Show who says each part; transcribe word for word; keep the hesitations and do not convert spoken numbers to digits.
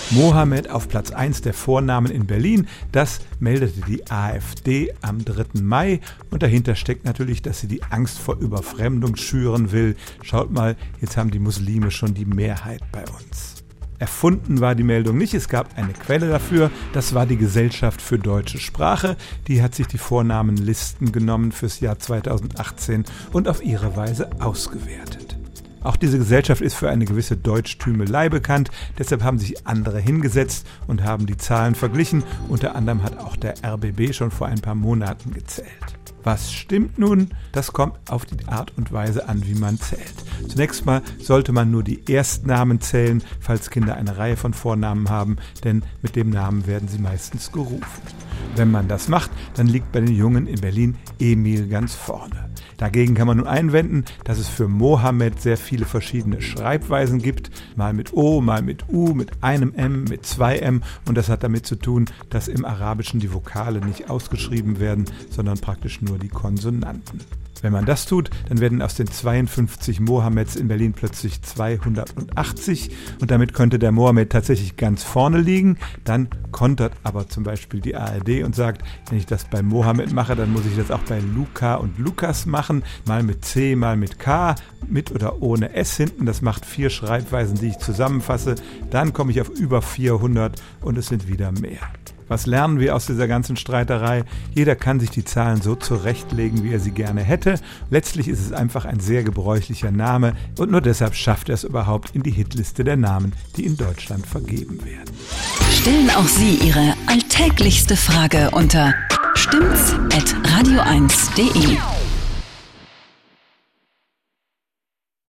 Speaker 1: Mohammed auf Platz eins der Vornamen in Berlin, das meldete die AfD am dritten Mai. Und dahinter steckt natürlich, dass sie die Angst vor Überfremdung schüren will. Schaut mal, jetzt haben die Muslime schon die Mehrheit bei uns. Erfunden war die Meldung nicht, es gab eine Quelle dafür, das war die Gesellschaft für deutsche Sprache. Die hat sich die Vornamenlisten genommen fürs Jahr zweitausendachtzehn und auf ihre Weise ausgewertet. Auch diese Gesellschaft ist für eine gewisse Deutschtümelei bekannt, deshalb haben sich andere hingesetzt und haben die Zahlen verglichen. Unter anderem hat auch der R B B schon vor ein paar Monaten gezählt. Was stimmt nun? Das kommt auf die Art und Weise an, wie man zählt. Zunächst mal sollte man nur die Erstnamen zählen, falls Kinder eine Reihe von Vornamen haben, denn mit dem Namen werden sie meistens gerufen. Wenn man das macht, dann liegt bei den Jungen in Berlin Emil ganz vorne. Dagegen kann man nun einwenden, dass es für Mohammed sehr viele verschiedene Schreibweisen gibt. Mal mit O, mal mit U, mit einem M, mit zwei M. Und das hat damit zu tun, dass im Arabischen die Vokale nicht ausgeschrieben werden, sondern praktisch nur die Konsonanten. Wenn man das tut, dann werden aus den zweiundfünfzig Mohammeds in Berlin plötzlich zweihundertachtzig und damit könnte der Mohammed tatsächlich ganz vorne liegen. Dann kontert aber zum Beispiel die A R D und sagt, wenn ich das bei Mohammed mache, dann muss ich das auch bei Luca und Lukas machen. Mal mit C, mal mit K, mit oder ohne S hinten. Das macht vier Schreibweisen, die ich zusammenfasse. Dann komme ich auf über vierhundert und es sind wieder mehr. Was lernen wir aus dieser ganzen Streiterei? Jeder kann sich die Zahlen so zurechtlegen, wie er sie gerne hätte. Letztlich ist es einfach ein sehr gebräuchlicher Name und nur deshalb schafft er es überhaupt in die Hitliste der Namen, die in Deutschland vergeben werden.
Speaker 2: Stellen auch Sie Ihre alltäglichste Frage unter stimmt's at radio eins punkt de.